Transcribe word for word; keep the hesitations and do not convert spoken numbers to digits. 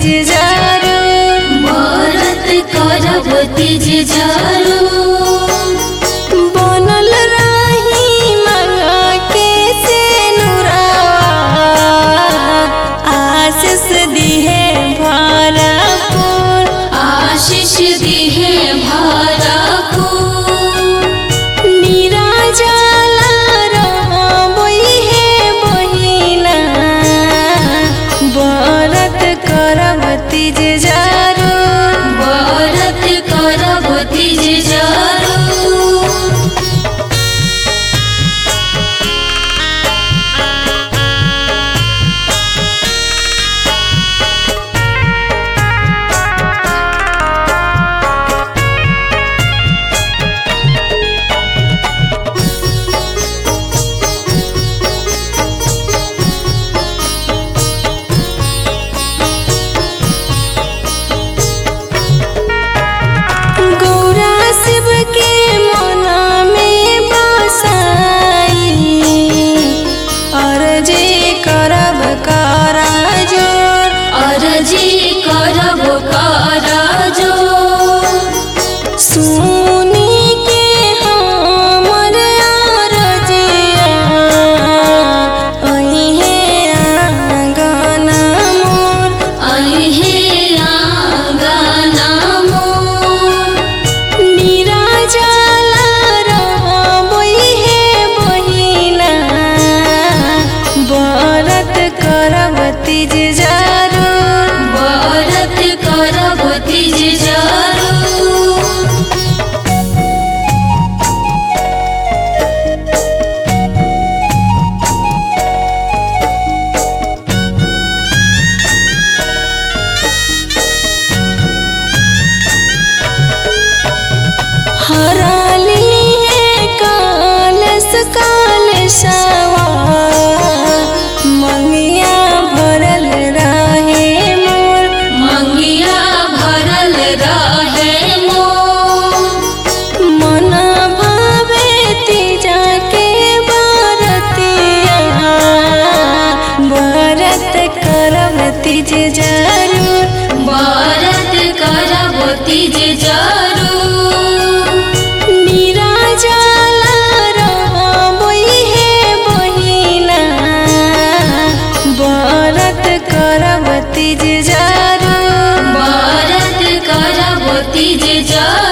तीज जरूर, व्रत करब तीज जरूर। बनल रही मांगा के सिनुरवा, आशीष दिहे भरपूर, आशीष दिहे भरपूर। निराजला रहबई हे बहिना, व्रत करब तीज जरूर, व्रत करब तीज जरूर। गौरा शिव के मना में बसाई, अर्जी करब करा जोर, अर्जी करब करा जोर। सुनी के हमर अर्जिया, अइहे आंगन मोर, अइहे आंगन मोर। निराजला रहबई हे बहिना, व्रत करब तीज जरूर, व्रत करब तीज जरूर। हराली है कालस कालसवा, मंगिया भरल रहे मोर, मंगिया भरल रहे मोर। मन भावे तीजा के बरतिया, व्रत करब तीज जरूर, व्रत करब तीज जरूर। निराजला रहबई हे बहिना, व्रत करब तीज जरूर, व्रत करब तीज जरूर।